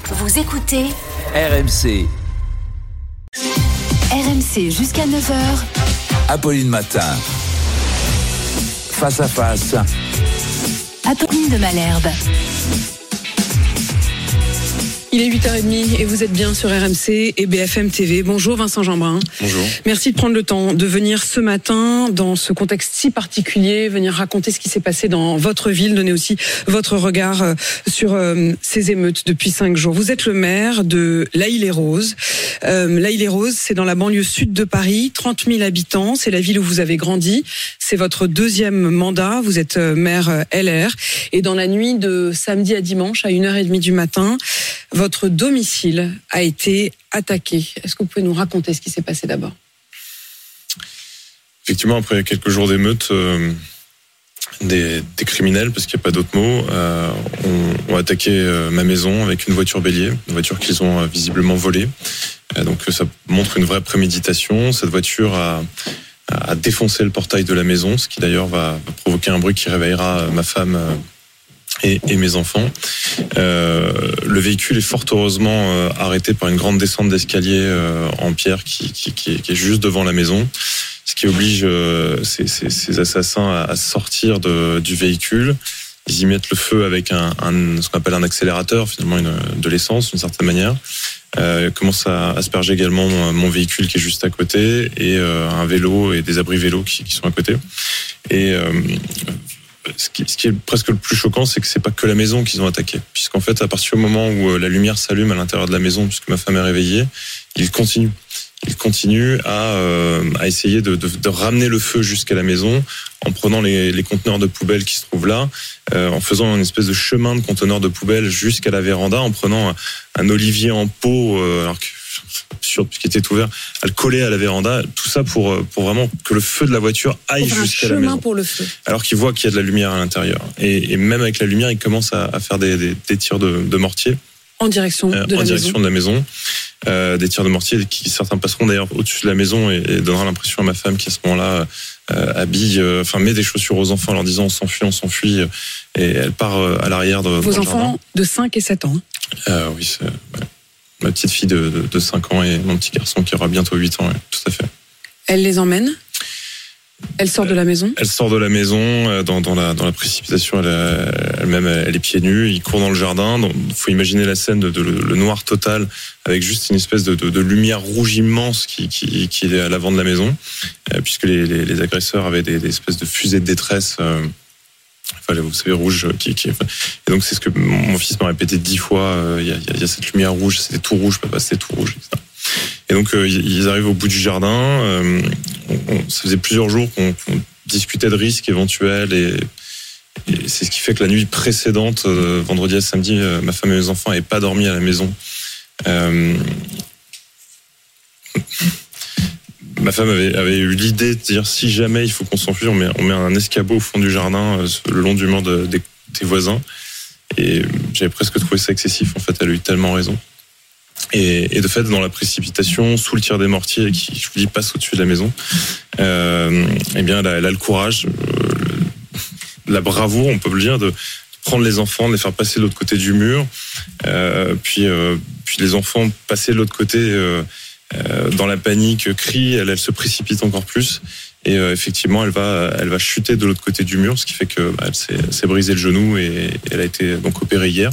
Vous écoutez RMC. RMC jusqu'à 9h. Apolline Matin. Face à face. Apolline de Malherbe. Il est 8h30 et vous êtes bien sur RMC et BFM TV. Bonjour Vincent Jeanbrun. Bonjour. Merci de prendre le temps de venir ce matin dans ce contexte si particulier, venir raconter ce qui s'est passé dans votre ville, donner aussi votre regard sur ces émeutes depuis 5 jours. Vous êtes le maire de L'Haÿ-les-Roses. L'Haÿ-les-Roses, c'est dans la banlieue sud de Paris, 30 000 habitants. C'est la ville où vous avez grandi. C'est votre deuxième mandat. Vous êtes maire LR. Et dans la nuit de samedi à dimanche, à 1h30 du matin, votre domicile a été attaqué. Est-ce que vous pouvez nous raconter ce qui s'est passé d'abord ? Effectivement, après quelques jours d'émeutes, des criminels, parce qu'il n'y a pas d'autre mot, ont attaqué ma maison avec une voiture bélier, une voiture qu'ils ont visiblement volée. Donc ça montre une vraie préméditation. Cette voiture a défoncé le portail de la maison, ce qui d'ailleurs va provoquer un bruit qui réveillera ma femme et mes enfants. Le véhicule est fort heureusement arrêté par une grande descente d'escalier en pierre qui est juste devant la maison, ce qui oblige ces assassins à sortir du véhicule. Ils y mettent le feu avec ce qu'on appelle un accélérateur, finalement de l'essence d'une certaine manière. Commencent à asperger également mon véhicule qui est juste à côté et un vélo et des abris vélos qui sont à côté. Et ce qui est presque le plus choquant, c'est que c'est pas que la maison qu'ils ont attaqué, puisqu'en fait, à partir du moment où la lumière s'allume à l'intérieur de la maison, puisque ma femme est réveillée, ils continuent à essayer de ramener le feu jusqu'à la maison en prenant les conteneurs de poubelle qui se trouvent là, en faisant une espèce de chemin de conteneurs de poubelle jusqu'à la véranda, en prenant un olivier en pot, alors que absurde puisqu'il était ouvert, à le coller à la véranda, tout ça pour vraiment que le feu de la voiture aille jusqu'à la maison. Pour le feu. Alors qu'il voit qu'il y a de la lumière à l'intérieur. Et même avec la lumière, il commence à faire des tirs de mortier. En direction de la maison. Des tirs de mortier qui certains passeront d'ailleurs au-dessus de la maison et donnera l'impression à ma femme qui à ce moment-là met des chaussures aux enfants en leur disant on s'enfuit et elle part à l'arrière de vos enfants de 5 et 7 ans. Oui, c'est ma petite fille de 5 ans et mon petit garçon qui aura bientôt 8 ans, tout à fait. Elle les emmène ? Elle sort de la maison ? Elle sort de la maison dans la précipitation. Elle-même, elle est pieds nus. Il court dans le jardin. Il faut imaginer la scène le noir total avec juste une espèce de lumière rouge immense qui est à l'avant de la maison, puisque les agresseurs avaient des espèces de fusées de détresse. Vous savez, rouge. Et donc c'est ce que mon fils m'a répété 10 fois. Il y a cette lumière rouge. C'était tout rouge, papa. C'était tout rouge. Etc. Et donc ils arrivent au bout du jardin. Ça faisait plusieurs jours qu'on discutait de risques éventuels et c'est ce qui fait que la nuit précédente, vendredi à samedi, ma femme et mes enfants n'avaient pas dormi à la maison. Ma femme avait eu l'idée de dire si jamais il faut qu'on s'enfuit, on met un escabeau au fond du jardin, le long du mur des voisins. Et j'avais presque trouvé ça excessif. En fait, elle a eu tellement raison. Et de fait, dans la précipitation, sous le tir des mortiers qui, je vous dis, passe au-dessus de la maison, elle a le courage, la bravoure, on peut le dire, de prendre les enfants, de les faire passer de l'autre côté du mur, puis les enfants passer de l'autre côté dans la panique, crient, elle se précipite encore plus. Et effectivement, elle va chuter de l'autre côté du mur, ce qui fait que elle s'est brisé le genou et elle a été donc opérée hier.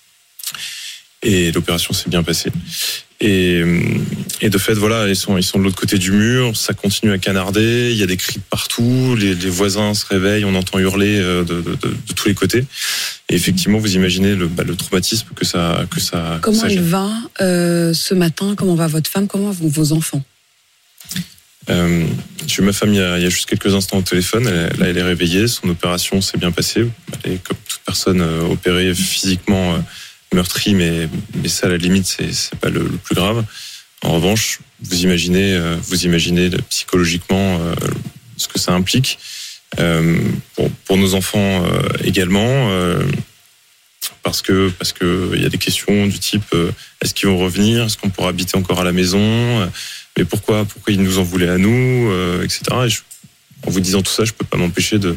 Et l'opération s'est bien passée. Et de fait, voilà, ils sont de l'autre côté du mur, ça continue à canarder, il y a des cris de partout, les voisins se réveillent, on entend hurler de tous les côtés. Et effectivement, vous imaginez le traumatisme que ça. Comment elle va ce matin ? Comment va votre femme ? Comment vont vos enfants ? J'ai eu ma femme il y a juste quelques instants au téléphone. Elle est réveillée, son opération s'est bien passée. Elle est comme toute personne opérée physiquement. Meurtri, mais ça à la limite c'est pas le plus grave. En revanche, vous imaginez psychologiquement ce que ça implique pour nos enfants également, parce que il y a des questions du type est-ce qu'ils vont revenir, est-ce qu'on pourra habiter encore à la maison, mais pourquoi ils nous en voulaient à nous, etc. Et en vous disant tout ça, je peux pas m'empêcher de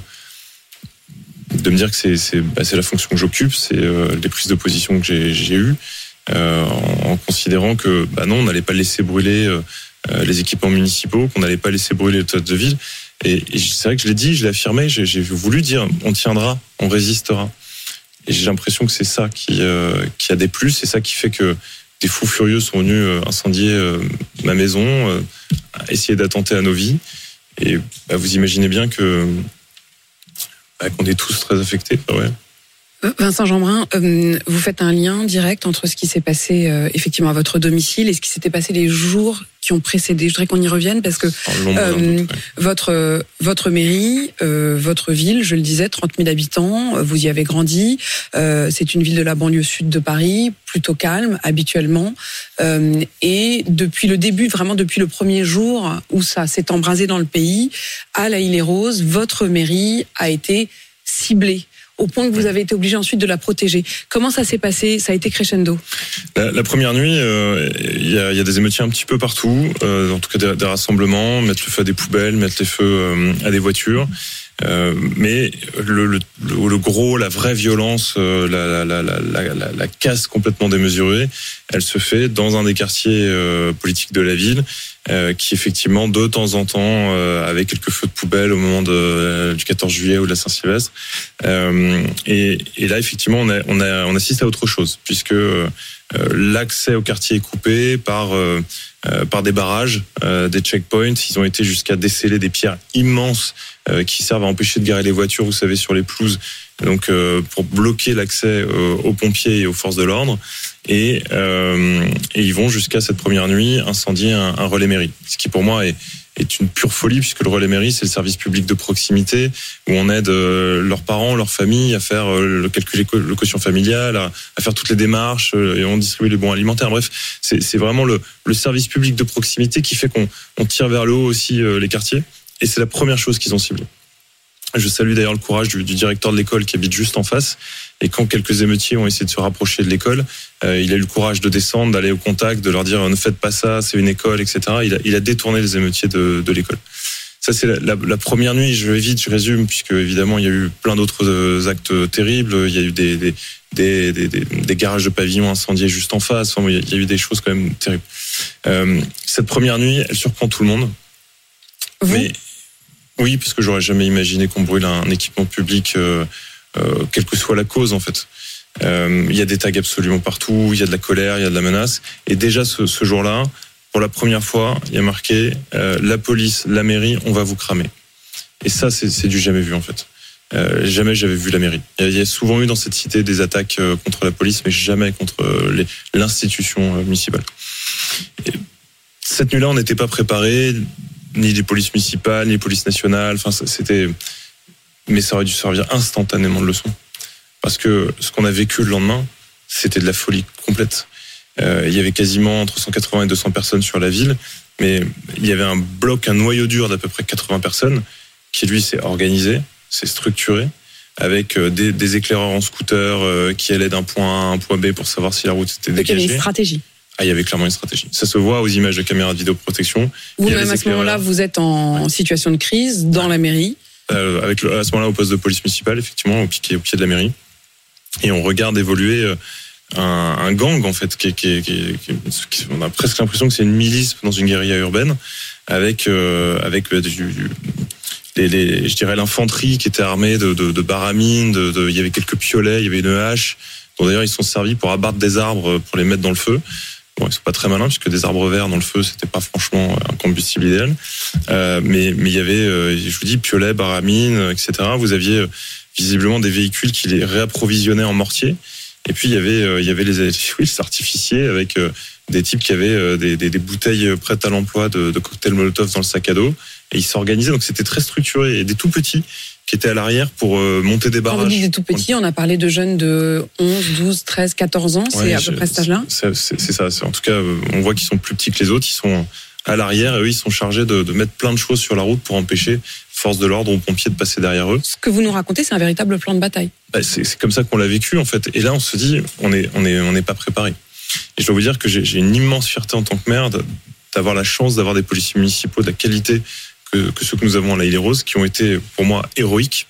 me dire que c'est la fonction que j'occupe, c'est les prises de position que j'ai eues. en considérant que non, on n'allait pas laisser brûler les équipements municipaux, qu'on n'allait pas laisser brûler le théâtre de ville. Et c'est vrai que je l'ai dit, je l'ai affirmé, j'ai voulu dire on tiendra, on résistera. Et j'ai l'impression que c'est ça qui a déplu, c'est ça qui fait que des fous furieux sont venus incendier ma maison, essayer d'attenter à nos vies. Et vous imaginez bien que qu'on est tous très affectés. Ouais. Vincent Jeanbrun, vous faites un lien direct entre ce qui s'est passé effectivement à votre domicile et ce qui s'était passé les jours qui ont précédé. Je voudrais qu'on y revienne parce que votre mairie, votre ville, je le disais, 30 000 habitants, vous y avez grandi. C'est une ville de la banlieue sud de Paris, plutôt calme habituellement. Et depuis le début, vraiment depuis le premier jour où ça s'est embrasé dans le pays, à La Île-et-Rose, votre mairie a été ciblée, au point que vous avez été obligé ensuite de la protéger. Comment ça s'est passé ? Ça a été crescendo. La première nuit, il y a des émeutiers un petit peu partout, en tout cas des rassemblements, mettre le feu à des poubelles, mettre les feux à des voitures. Mais le gros, la vraie violence, la casse complètement démesurée, elle se fait dans un des quartiers politiques de la ville, qui effectivement de temps en temps avait quelques feux de poubelle au moment du 14 juillet ou de la Saint-Sylvestre. Et là effectivement on assiste à autre chose, puisque l'accès au quartier est coupé par des barrages, des checkpoints. Ils ont été jusqu'à déceler des pierres immenses qui servent à empêcher de garer les voitures, vous savez, sur les pelouses. Donc pour bloquer l'accès aux pompiers et aux forces de l'ordre. Et ils vont jusqu'à cette première nuit incendier un relais mairie. Ce qui pour moi est une pure folie, puisque le relais mairie, c'est le service public de proximité où on aide leurs parents, leurs familles à faire le calcul de quotient familial, à faire toutes les démarches, et on distribue les bons alimentaires. Bref, c'est vraiment le service public de proximité qui fait qu'on tire vers le haut aussi les quartiers. Et c'est la première chose qu'ils ont ciblée. Je salue d'ailleurs le courage du directeur de l'école qui habite juste en face. Et quand quelques émeutiers ont essayé de se rapprocher de l'école, il a eu le courage de descendre, d'aller au contact, de leur dire ne faites pas ça, c'est une école, etc. Il a détourné les émeutiers de l'école. Ça, c'est la première nuit. Je vais vite, je résume, puisque évidemment il y a eu plein d'autres actes terribles. Il y a eu des garages de pavillons incendiés juste en face. Enfin, il y a eu des choses quand même terribles. Cette première nuit, elle surprend tout le monde. Mais oui, parce que j'aurais jamais imaginé qu'on brûle un équipement public, quelle que soit la cause en fait. Il y a des tags absolument partout, il y a de la colère, il y a de la menace. Et déjà ce jour-là, pour la première fois, il y a marqué la police, la mairie, on va vous cramer. Et ça, c'est du jamais vu en fait. Jamais j'avais vu la mairie. Il y a souvent eu dans cette cité des attaques contre la police, mais jamais contre l'institution municipale. Et cette nuit-là, on n'était pas préparés, ni les polices municipales, ni les polices nationales. Enfin, mais ça aurait dû servir instantanément de leçon. Parce que ce qu'on a vécu le lendemain, c'était de la folie complète. Il y avait quasiment entre 180 et 200 personnes sur la ville, mais il y avait un noyau dur d'à peu près 80 personnes qui, lui, s'est organisé, s'est structuré, avec des éclaireurs en scooter qui allaient d'un point A à un point B pour savoir si la route était dégagée. Il y avait une stratégie. Il y avait clairement une stratégie. Ça se voit aux images de caméras de vidéoprotection. Vous-même, à ce moment-là, vous êtes en situation de crise dans la mairie. À ce moment-là, au poste de police municipale, effectivement, au pied de la mairie. Et on regarde évoluer un gang, en fait, on a presque l'impression que c'est une milice dans une guérilla urbaine, avec je dirais l'infanterie qui était armée de baramines, il y avait quelques piolets, il y avait une hache, dont d'ailleurs ils sont servis pour abattre des arbres pour les mettre dans le feu. Bon, ils sont pas très malins puisque des arbres verts dans le feu, c'était pas franchement un combustible idéal. Mais il y avait, je vous dis, piolets, baramines, etc. Vous aviez visiblement des véhicules qui les réapprovisionnaient en mortier. Et puis il y avait les artificiers avec des types qui avaient des bouteilles prêtes à l'emploi de cocktails Molotov dans le sac à dos. Et ils s'organisaient, donc c'était très structuré. Et des tout petits qui étaient à l'arrière pour monter des barrages. Quand vous dites des tout petits, on a parlé de jeunes de 11, 12, 13, 14 ans, c'est à peu près cet âge-là ? C'est ça. En tout cas, on voit qu'ils sont plus petits que les autres, ils sont à l'arrière et eux, ils sont chargés de mettre plein de choses sur la route pour empêcher force de l'ordre aux pompiers de passer derrière eux. Ce que vous nous racontez, c'est un véritable plan de bataille. C'est comme ça qu'on l'a vécu, en fait. Et là, on se dit, on n'est pas préparé. Et je dois vous dire que j'ai une immense fierté en tant que maire d'avoir la chance d'avoir des policiers municipaux de la qualité que ceux que nous avons à La Île-et-Rose, qui ont été pour moi héroïques.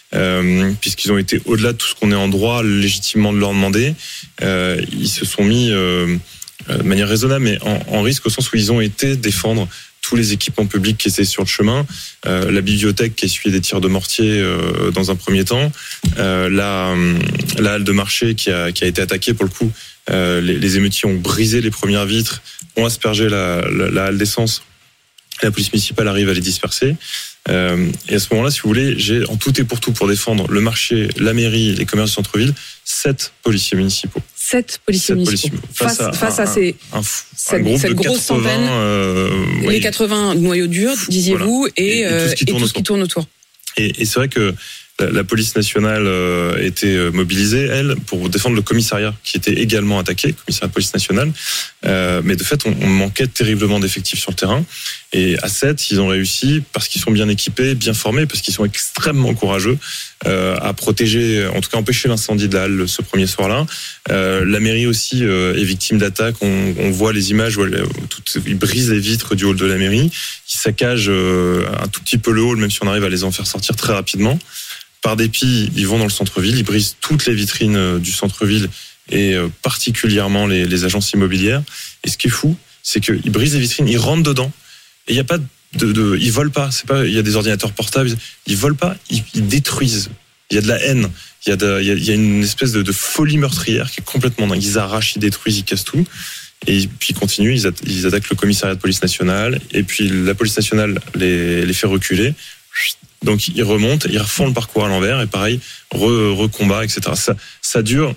puisqu'ils ont été au-delà de tout ce qu'on est en droit légitimement de leur demander. Ils se sont mis de manière raisonnable, mais en risque au sens où ils ont été défendre tous les équipements publics qui étaient sur le chemin, la bibliothèque qui essuyait des tirs de mortier dans un premier temps, la halle de marché qui a été attaquée pour le coup. Les émeutiers ont brisé les premières vitres, ont aspergé la halle d'essence. La police municipale arrive à les disperser. Et à ce moment-là, si vous voulez, j'ai en tout et pour tout pour défendre le marché, la mairie, les commerces du centre-ville, 7 policiers municipaux. 7 policiers municipaux. Face à cette groupe cette de grosse 80, centaine, les 80 noyaux durs, disiez-vous, voilà. et tout ce qui tourne autour. Et c'est vrai que la police nationale était mobilisée, elle, pour défendre le commissariat qui était également attaqué, le commissariat de police nationale. Mais de fait, on manquait terriblement d'effectifs sur le terrain. Et à 7, ils ont réussi, parce qu'ils sont bien équipés, bien formés, parce qu'ils sont extrêmement courageux, à protéger, en tout cas empêcher l'incendie de la halle ce premier soir-là. La mairie aussi est victime d'attaques. On voit les images où ils brisent les vitres du hall de la mairie. Ils saccagent un tout petit peu le hall, même si on arrive à les en faire sortir très rapidement. Par dépit, ils vont dans le centre-ville, ils brisent toutes les vitrines du centre-ville et particulièrement les agences immobilières. Et ce qui est fou, c'est qu'ils brisent les vitrines, ils rentrent dedans et il y a pas ils volent pas. C'est pas, il y a des ordinateurs portables, ils volent pas, ils détruisent. Il y a de la haine, il y a une espèce de folie meurtrière qui est complètement dingue. Ils arrachent, ils détruisent, ils cassent tout. Et puis ils continuent, ils attaquent le commissariat de police nationale et puis la police nationale les fait reculer. Donc ils remontent, ils refont le parcours à l'envers et pareil, recombat, etc. Ça dure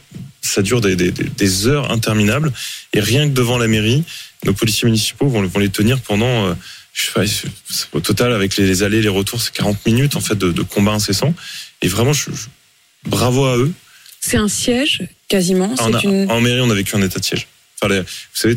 des heures interminables et rien que devant la mairie, nos policiers municipaux vont les tenir pendant, au total avec les allers, les retours, c'est 40 minutes en fait de combat incessant. Et vraiment, bravo à eux. C'est un siège quasiment. En mairie, on a vécu un état de siège. Enfin, vous savez,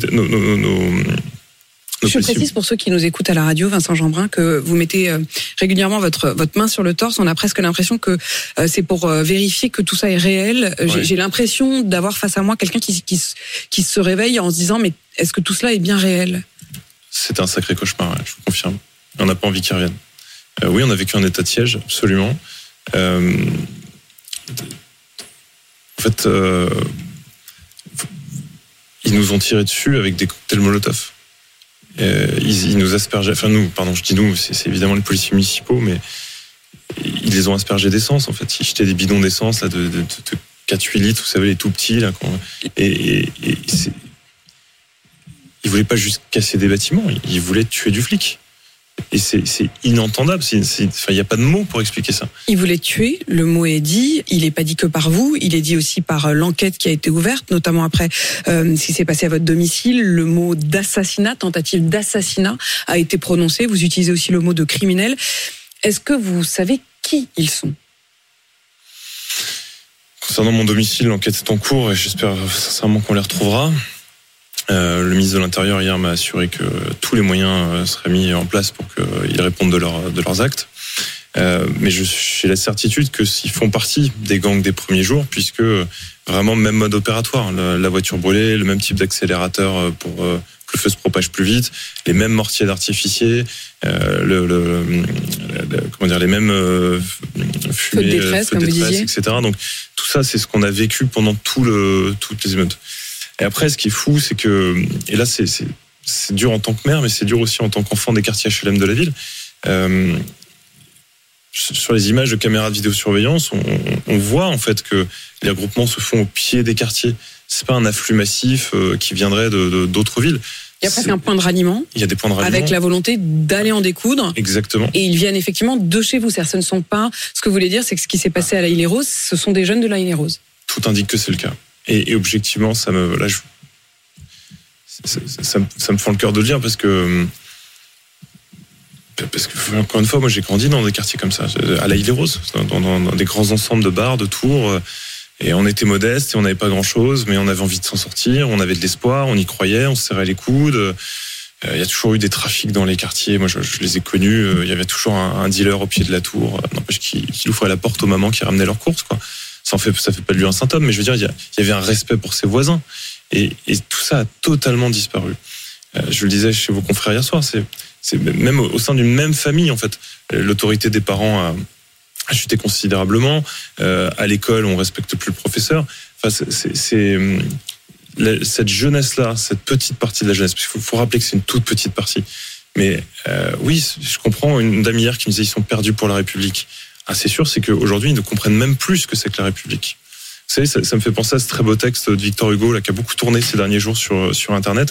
je précise pour ceux qui nous écoutent à la radio, Vincent Jeanbrun, que vous mettez réguliément votre main sur le torse. On a presque l'impression que c'est pour vérifier que tout ça est réel. Ouais. J'ai l'impression d'avoir face à moi quelqu'un qui se réveille en se disant mais est-ce que tout cela est bien réel ? C'est un sacré cauchemar, je vous confirme. On n'a pas envie qu'il revienne. Oui, on a vécu un état de siège, absolument. En fait, ils nous ont tiré dessus avec des cocktails Molotov. Ils nous aspergeaient, je dis nous, c'est évidemment les policiers municipaux, mais ils les ont aspergés d'essence, en fait. Ils jetaient des bidons d'essence, là, de 4-8 litres, vous savez, les tout petits, là. Ils voulaient pas juste casser des bâtiments, ils voulaient tuer du flic. Et c'est inentendable, il n'y a pas de mots pour expliquer ça. Il voulait tuer, le mot est dit, il n'est pas dit que par vous, il est dit aussi par l'enquête qui a été ouverte, notamment après ce qui s'est passé à votre domicile, le mot d'assassinat, tentative d'assassinat a été prononcé, vous utilisez aussi le mot de criminel. Est-ce que vous savez qui ils sont ? Concernant mon domicile, l'enquête est en cours et j'espère sincèrement qu'on les retrouvera. Le ministre de l'Intérieur hier m'a assuré que tous les moyens seraient mis en place pour qu'ils répondent de leurs actes. Mais j'ai la certitude que s'ils font partie des gangs des premiers jours, puisque vraiment même mode opératoire, la voiture brûlée, le même type d'accélérateur pour que le feu se propage plus vite, les mêmes mortiers d'artificier, les mêmes fumées, feux de détresse, etc. Donc tout ça, c'est ce qu'on a vécu pendant toutes les émeutes. Et après, ce qui est fou, c'est que, et là, c'est dur en tant que maire, mais c'est dur aussi en tant qu'enfant des quartiers HLM de la ville. Sur les images de caméras de vidéosurveillance, on voit en fait que les regroupements se font au pied des quartiers. C'est pas un afflux massif qui viendrait d'autres villes. Il y a presque un point de ralliement. Il y a des points de ralliement. Avec la volonté d'aller en découdre. Exactement. Et ils viennent effectivement de chez vous. C'est-à-dire, ce ne sont pas, ce que vous voulez dire, c'est que ce qui s'est passé à la Île-et-Rose, ce sont des jeunes de la Île-et-Rose. Tout indique que c'est le cas. Et objectivement, ça me fend le cœur de le dire parce que encore une fois, moi j'ai grandi dans des quartiers comme ça, à la Île-et-Rose, dans des grands ensembles de bars, de tours, et on était modestes et on n'avait pas grand-chose, mais on avait envie de s'en sortir, on avait de l'espoir, on y croyait, on se serrait les coudes. Il y a toujours eu des trafics dans les quartiers, moi je les ai connus, il y avait toujours un dealer au pied de la tour, n'empêche qu'il ouvrait la porte aux mamans qui ramenaient leurs courses, quoi. Ça fait pas de lui un saint homme, mais je veux dire, il y avait un respect pour ses voisins. Et tout ça a totalement disparu. Je le disais chez vos confrères hier soir, c'est même au sein d'une même famille, en fait. L'autorité des parents a chuté considérablement. À l'école, on respecte plus le professeur. Enfin, cette jeunesse-là, cette petite partie de la jeunesse, parce qu'il faut rappeler que c'est une toute petite partie. Mais oui, je comprends une dame hier qui me disait ils sont perdus pour la République. Ah, c'est sûr, c'est qu'aujourd'hui, ils ne comprennent même plus ce que c'est que la République. Vous savez, ça me fait penser à ce très beau texte de Victor Hugo là, qui a beaucoup tourné ces derniers jours sur Internet.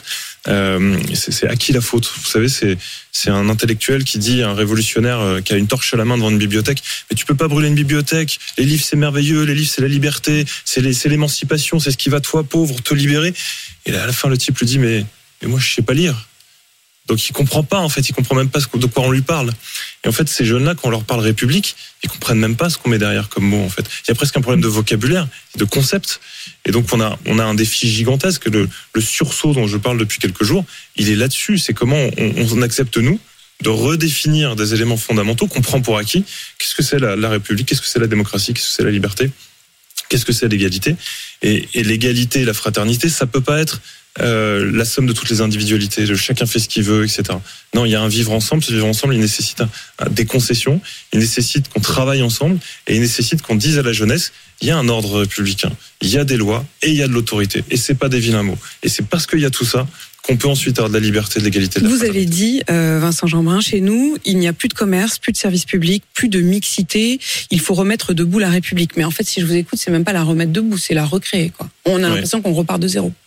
C'est à qui la faute ? Vous savez, c'est un intellectuel qui dit à un révolutionnaire qui a une torche à la main devant une bibliothèque, mais tu peux pas brûler une bibliothèque. Les livres, c'est merveilleux. Les livres, c'est la liberté. C'est l'émancipation. C'est ce qui va, toi, pauvre, te libérer. Et là, à la fin, le type lui dit, mais moi, je sais pas lire. Donc il comprend pas, en fait, il comprend même pas de quoi on lui parle. Et en fait, ces jeunes-là, quand on leur parle République, ils comprennent même pas ce qu'on met derrière comme mot, en fait. Il y a presque un problème de vocabulaire, de concept. Et donc on a un défi gigantesque. Le sursaut dont je parle depuis quelques jours, il est là-dessus. C'est comment on accepte, nous, de redéfinir des éléments fondamentaux qu'on prend pour acquis. Qu'est-ce que c'est la République ? Qu'est-ce que c'est la démocratie ? Qu'est-ce que c'est la liberté ? Qu'est-ce que c'est l'égalité ? Et l'égalité et la fraternité, ça peut pas être la somme de toutes les individualités, de chacun fait ce qu'il veut, etc. Non, il y a un vivre ensemble. Ce vivre ensemble, il nécessite des concessions, il nécessite qu'on travaille ensemble et il nécessite qu'on dise à la jeunesse, il y a un ordre républicain, il y a des lois et il y a de l'autorité. Et c'est pas des vilains mots. Et c'est parce qu'il y a tout ça qu'on peut ensuite avoir de la liberté, de l'égalité. Vous avez dit, Vincent Jeanbrun, chez nous, il n'y a plus de commerce, plus de services publics, plus de mixité. Il faut remettre debout la République. Mais en fait, si je vous écoute, c'est même pas la remettre debout, c'est la recréer, quoi. On a l'impression qu'on repart de zéro.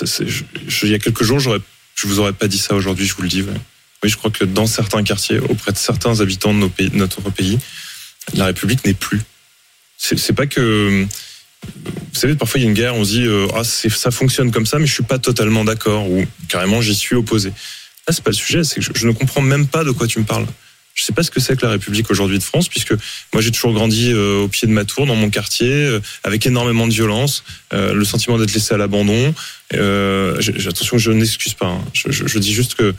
Il y a quelques jours, je vous aurais pas dit ça aujourd'hui, je vous le dis. Ouais. Oui, je crois que dans certains quartiers, auprès de certains habitants de notre pays, la République n'est plus. C'est pas que... Vous savez, parfois il y a une guerre, on se dit ça fonctionne comme ça, mais je suis pas totalement d'accord, ou carrément j'y suis opposé. Là, c'est pas le sujet, c'est que je ne comprends même pas de quoi tu me parles. Je sais pas ce que c'est que la République aujourd'hui de France, puisque moi j'ai toujours grandi au pied de ma tour, dans mon quartier, avec énormément de violence, le sentiment d'être laissé à l'abandon. Attention, je n'excuse pas. Hein. Je dis juste que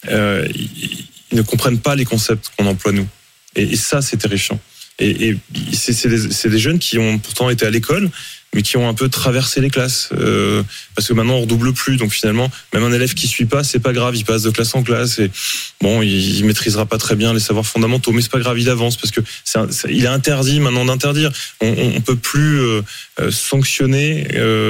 ils ne comprennent pas les concepts qu'on emploie nous. Et ça, c'est terrifiant. Et c'est des jeunes qui ont pourtant été à l'école, mais qui ont un peu traversé les classes, parce que maintenant on redouble plus, donc finalement même un élève qui suit pas, c'est pas grave, il passe de classe en classe et bon, il maîtrisera pas très bien les savoirs fondamentaux, mais c'est pas grave, il avance parce que il est interdit maintenant d'interdire. On peut plus sanctionner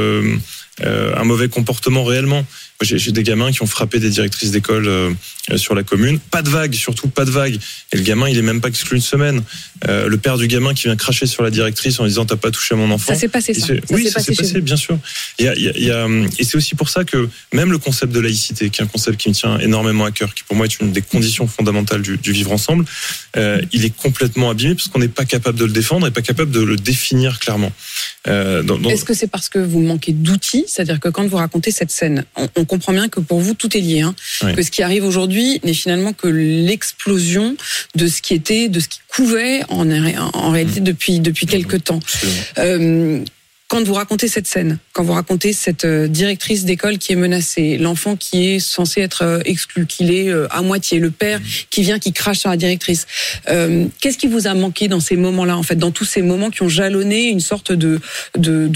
un mauvais comportement réellement. J'ai des gamins qui ont frappé des directrices d'école sur la commune. Pas de vague, surtout pas de vague. Et le gamin, il est même pas exclu une semaine. Le père du gamin qui vient cracher sur la directrice en disant t'as pas touché à mon enfant. Ça s'est passé, ça. Oui, ça s'est passé, bien sûr. Et c'est aussi pour ça que même le concept de laïcité, qui est un concept qui me tient énormément à cœur, qui pour moi est une des conditions fondamentales du vivre ensemble, il est complètement abîmé parce qu'on n'est pas capable de le défendre et pas capable de le définir clairement. Est-ce que c'est parce que vous manquez d'outils ? C'est-à-dire que quand vous racontez cette scène, on comprend bien que pour vous, tout est lié. Hein, oui. Que ce qui arrive aujourd'hui n'est finalement que l'explosion de ce qui couvait en réalité depuis quelques temps. Quand vous racontez cette scène, quand vous racontez cette directrice d'école qui est menacée, l'enfant qui est censé être exclu, qu'il est à moitié, le père qui vient, qui crache sur la directrice, qu'est-ce qui vous a manqué dans ces moments-là, en fait, dans tous ces moments qui ont jalonné une sorte de défaite ?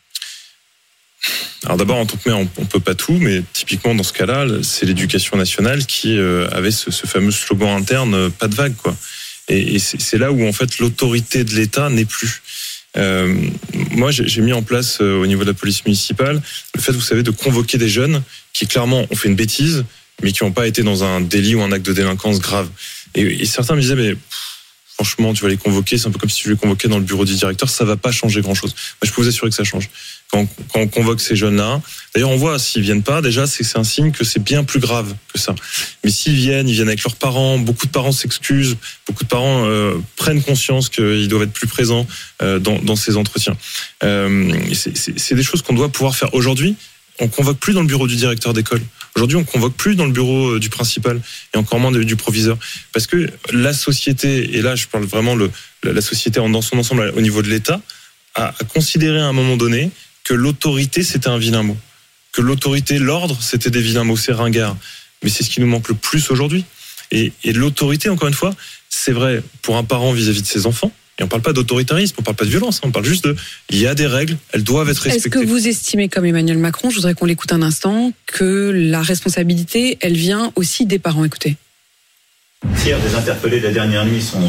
Alors d'abord, en tant que maire, on peut pas tout, mais typiquement dans ce cas-là, c'est l'éducation nationale qui avait ce fameux slogan interne, pas de vague, quoi. Et c'est là où en fait l'autorité de l'État n'est plus. Moi, j'ai mis en place au niveau de la police municipale le fait, vous savez, de convoquer des jeunes qui clairement ont fait une bêtise, mais qui n'ont pas été dans un délit ou un acte de délinquance grave. Et certains me disaient, mais franchement, tu vas les convoquer, c'est un peu comme si tu les convoquais dans le bureau du directeur, ça va pas changer grand-chose. Moi, je peux vous assurer que ça change. Quand on convoque ces jeunes-là, d'ailleurs, on voit, s'ils viennent pas, déjà, c'est un signe que c'est bien plus grave que ça. Mais s'ils viennent, ils viennent avec leurs parents, beaucoup de parents s'excusent, beaucoup de parents prennent conscience qu'ils doivent être plus présents dans ces entretiens. C'est des choses qu'on doit pouvoir faire. Aujourd'hui, on convoque plus dans le bureau du directeur d'école. Aujourd'hui, on convoque plus dans le bureau du principal et encore moins du proviseur. Parce que la société, et là je parle vraiment la société dans son ensemble au niveau de l'État, a considéré à un moment donné que l'autorité c'était un vilain mot. Que l'autorité, l'ordre, c'était des vilains mots, c'est ringard. Mais c'est ce qui nous manque le plus aujourd'hui. Et l'autorité, encore une fois, c'est vrai pour un parent vis-à-vis de ses enfants. Et on ne parle pas d'autoritarisme, on ne parle pas de violence, on parle juste il y a des règles, elles doivent être respectées. Est-ce que vous estimez, comme Emmanuel Macron, je voudrais qu'on l'écoute un instant, que la responsabilité, elle vient aussi des parents ? Écoutez. Tiers des interpellés de la dernière nuit sont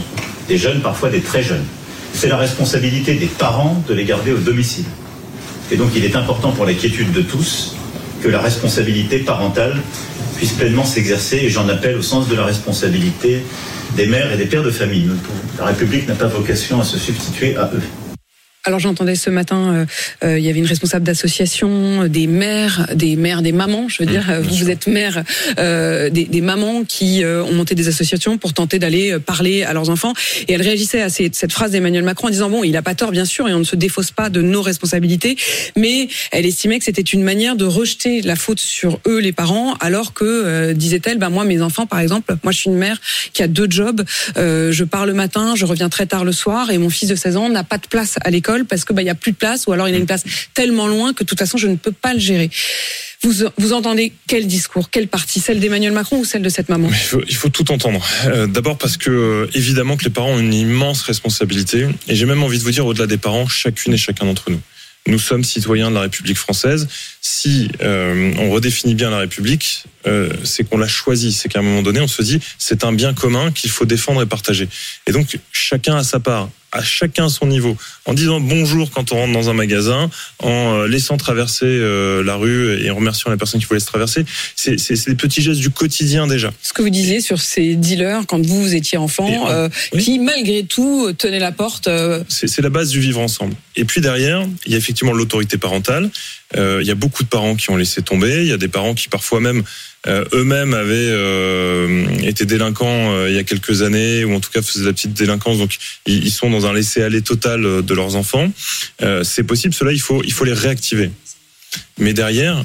des jeunes, parfois des très jeunes. C'est la responsabilité des parents de les garder au domicile. Et donc il est important pour la quiétude de tous que la responsabilité parentale puisse pleinement s'exercer, et j'en appelle au sens de la responsabilité des mères et des pères de famille. La République n'a pas vocation à se substituer à eux. Alors j'entendais ce matin, il y avait une responsable d'association, des mères, des mamans, je veux dire, vous êtes mère, des mamans qui ont monté des associations pour tenter d'aller parler à leurs enfants, et elle réagissait à cette phrase d'Emmanuel Macron en disant bon, il a pas tort bien sûr, et on ne se défausse pas de nos responsabilités, mais elle estimait que c'était une manière de rejeter la faute sur eux les parents, alors que disait-elle, moi mes enfants par exemple, moi je suis une mère qui a 2 jobs, je pars le matin, je reviens très tard le soir, et mon fils de 16 ans n'a pas de place à l'école parce que il y a plus de place, ou alors il a une place tellement loin que de toute façon je ne peux pas le gérer. Vous entendez quel discours, quelle partie, celle d'Emmanuel Macron ou celle de cette maman? Il faut tout entendre. D'abord parce que évidemment que les parents ont une immense responsabilité, et j'ai même envie de vous dire, au-delà des parents, chacune et chacun d'entre nous. Nous sommes citoyens de la République française. Si on redéfinit bien la République, c'est qu'on l'a choisie. C'est qu'à un moment donné, on se dit c'est un bien commun qu'il faut défendre et partager. Et donc chacun a sa part, à chacun son niveau, en disant bonjour quand on rentre dans un magasin, en laissant traverser la rue et en remerciant la personne qui vous laisse traverser. C'est des petits gestes du quotidien déjà. Ce que vous disiez sur ces dealers quand vous étiez enfant, oui, qui malgré tout tenaient la porte. C'est la base du vivre ensemble. Et puis derrière, il y a effectivement l'autorité parentale. Il y a beaucoup de parents qui ont laissé tomber. Il y a des parents qui parfois même eux-mêmes avaient été délinquants il y a quelques années, ou en tout cas faisaient de la petite délinquance, donc ils sont dans un laisser-aller total de leurs enfants. C'est possible, cela il faut les réactiver. Mais derrière,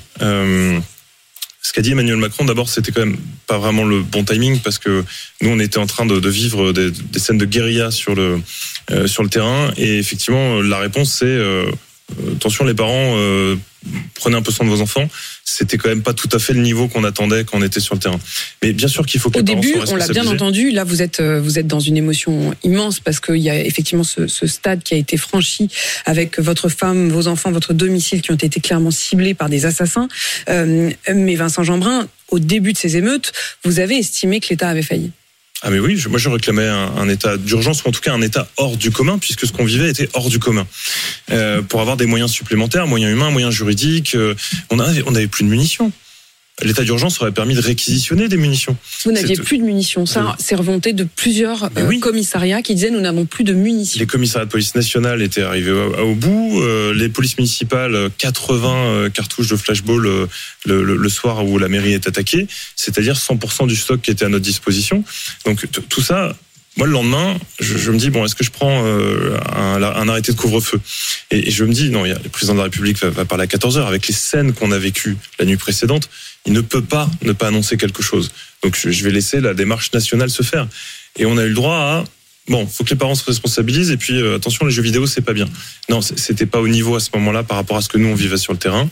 ce qu'a dit Emmanuel Macron, d'abord c'était quand même pas vraiment le bon timing, parce que nous on était en train de vivre des scènes de guérilla sur le terrain, et effectivement la réponse c'est attention les parents, prenez un peu soin de vos enfants. C'était quand même pas tout à fait le niveau qu'on attendait quand on était sur le terrain. Mais bien sûr qu'il faut que les parents soient responsabilisés. Au début, on l'a bien entendu, là vous êtes dans une émotion immense, parce qu'il y a effectivement ce stade qui a été franchi avec votre femme, vos enfants, votre domicile qui ont été clairement ciblés par des assassins. Mais Vincent Jeanbrun, au début de ces émeutes, vous avez estimé que l'État avait failli. Ah mais oui, moi je réclamais un état d'urgence, ou en tout cas un état hors du commun, puisque ce qu'on vivait était hors du commun. Pour avoir des moyens supplémentaires, moyens humains, moyens juridiques, on avait plus de munitions. L'état d'urgence aurait permis de réquisitionner des munitions. Vous n'aviez plus de munitions. Ça, c'est remonté de plusieurs commissariats qui disaient nous n'avons plus de munitions. Les commissariats de police nationale étaient arrivés au bout. Les polices municipales, 80 cartouches de flashball le soir où la mairie est attaquée. C'est-à-dire 100% du stock qui était à notre disposition. Donc tout ça... Moi, le lendemain, je me dis, est-ce que je prends un arrêté de couvre-feu ? Et je me dis, non, le président de la République va parler à 14h. Avec les scènes qu'on a vécues la nuit précédente, il ne peut pas ne pas annoncer quelque chose. Donc, je vais laisser la démarche nationale se faire. Et on a eu le droit à... faut que les parents se responsabilisent. Et puis, attention, les jeux vidéo, c'est pas bien. Non, c'était pas au niveau à ce moment-là par rapport à ce que nous, on vivait sur le terrain.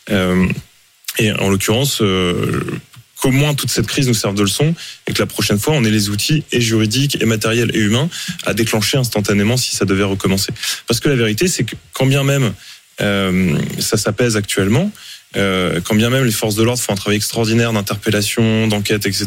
Et en l'occurrence... qu'au moins toute cette crise nous serve de leçon, et que la prochaine fois, on ait les outils et juridiques et matériels et humains à déclencher instantanément si ça devait recommencer. Parce que la vérité, c'est que quand bien même ça s'apaise actuellement, quand bien même les forces de l'ordre font un travail extraordinaire d'interpellation, d'enquête, etc.,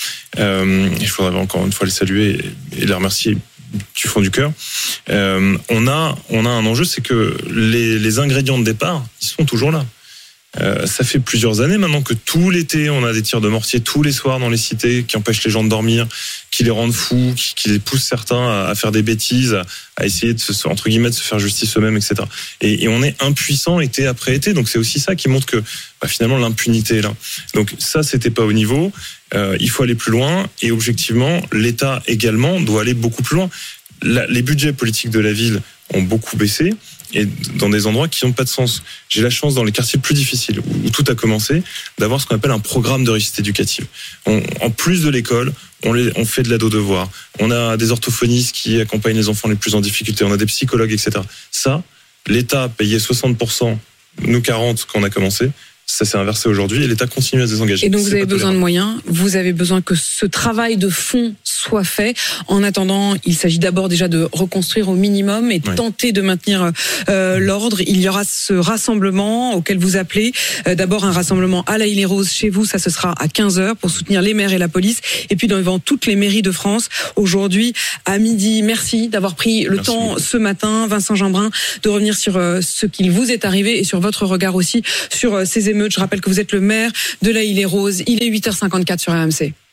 il faudrait encore une fois les saluer et les remercier du fond du cœur. On a un enjeu, c'est que les ingrédients de départ, ils sont toujours là. Ça fait plusieurs années maintenant que tout l'été, on a des tirs de mortier tous les soirs dans les cités qui empêchent les gens de dormir, qui les rendent fous, qui les poussent certains à faire des bêtises, à essayer de entre guillemets de se faire justice eux-mêmes, etc. Et on est impuissant été après été. Donc c'est aussi ça qui montre que finalement l'impunité est là. Donc ça, c'était pas au niveau. Il faut aller plus loin, et objectivement, l'État également doit aller beaucoup plus loin. Les budgets politiques de la ville ont beaucoup baissé, et dans des endroits qui n'ont pas de sens. J'ai la chance, dans les quartiers plus difficiles, où tout a commencé, d'avoir ce qu'on appelle un programme de réussite éducative. En plus de l'école, on fait de l'aide aux devoirs. On a des orthophonistes qui accompagnent les enfants les plus en difficulté. On a des psychologues, etc. Ça, l'État payait 60%, nous 40% quand on a commencé. Ça s'est inversé aujourd'hui et l'État continue à se désengager. Et donc vous C'est avez pas besoin de tolérable. moyens, vous avez besoin que ce travail de fond soit fait. En attendant, il s'agit d'abord déjà de reconstruire au minimum et de tenter de maintenir l'ordre. Il y aura ce rassemblement auquel vous appelez. D'abord un rassemblement à La Île-et-Rose chez vous, ça ce sera à 15h pour soutenir les maires et la police. Et puis devant toutes les mairies de France aujourd'hui à midi. Merci d'avoir pris le temps beaucoup. Ce matin, Vincent Jeanbrun, de revenir sur ce qu'il vous est arrivé et sur votre regard aussi sur ces émeutes. Je rappelle que vous êtes le maire de La Île-et-Rose. Il est 8h54 sur RMC.